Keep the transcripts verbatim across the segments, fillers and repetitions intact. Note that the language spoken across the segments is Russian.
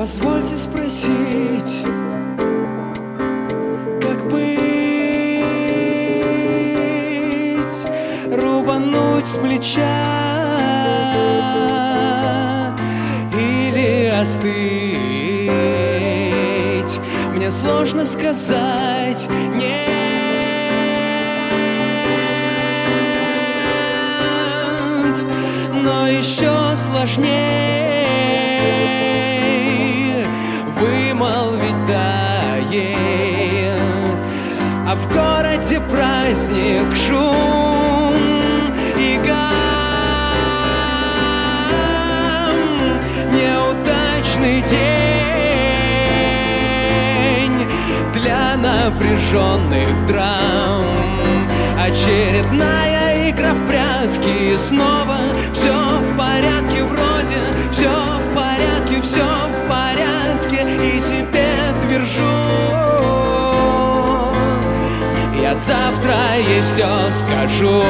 Позвольте спросить, как быть? Рубануть с плеча или остыть? Мне сложно сказать нет, но еще сложнее вымолвить да ей. А в городе праздник, шум и гам. Неудачный день для напряженных драм. Очередная игра в прятки, и снова все в порядке, вроде все в порядке, все в порядке, и себе твержу, я завтра ей все скажу.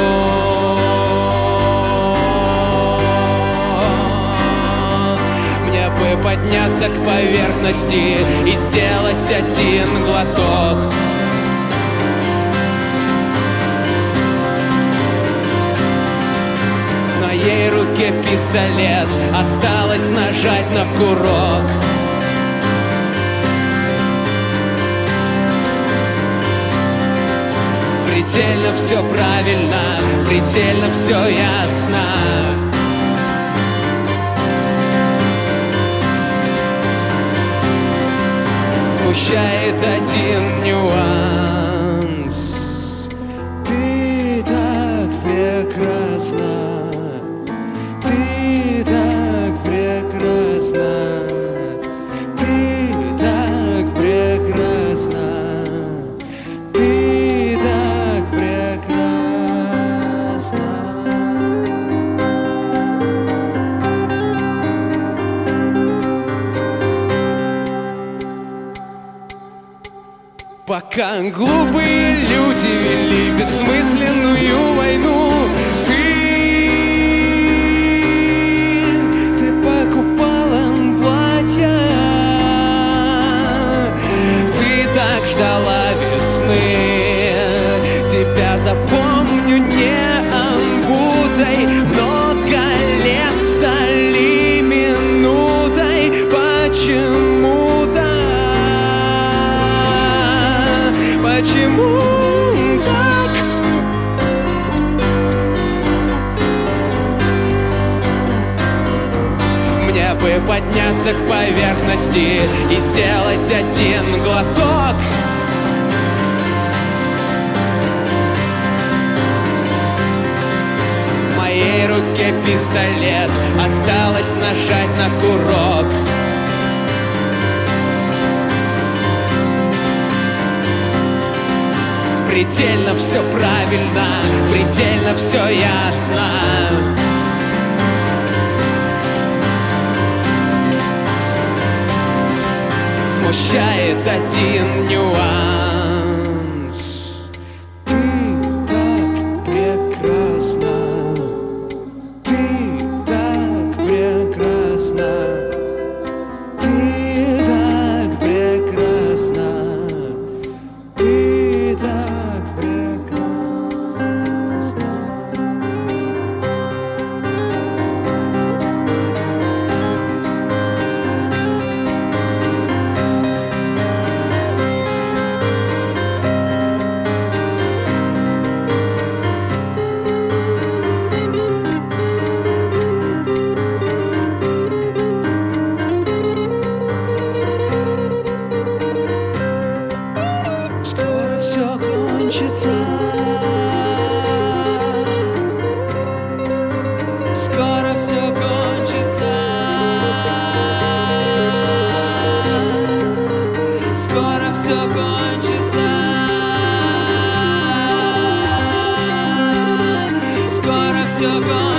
Мне бы подняться к поверхности и сделать один глоток. В моей руке пистолет, осталось нажать на курок. Предельно все правильно, предельно все ясно. Смущает один нюанс. Ты так прекрасна, ты так прекрасна, ты так прекрасна, ты так прекрасна. Пока глупые люди вели бессмысленную войну, ты, ты покупала платья, ты так ждала весны. Тебя запомню не амбутой, много лет стали минутой. Почему-то, почему так? Мне бы подняться к поверхности и сделать один глоток. В моей руке пистолет, осталось нажать на курок. Предельно все правильно, предельно все ясно. Смущает один нюанс. Ты так прекрасна, ты так прекрасна, ты так прекрасна, ты так прекрасна. Скоро все кончится, скоро все кончится, скоро все кончится, скоро все кончится.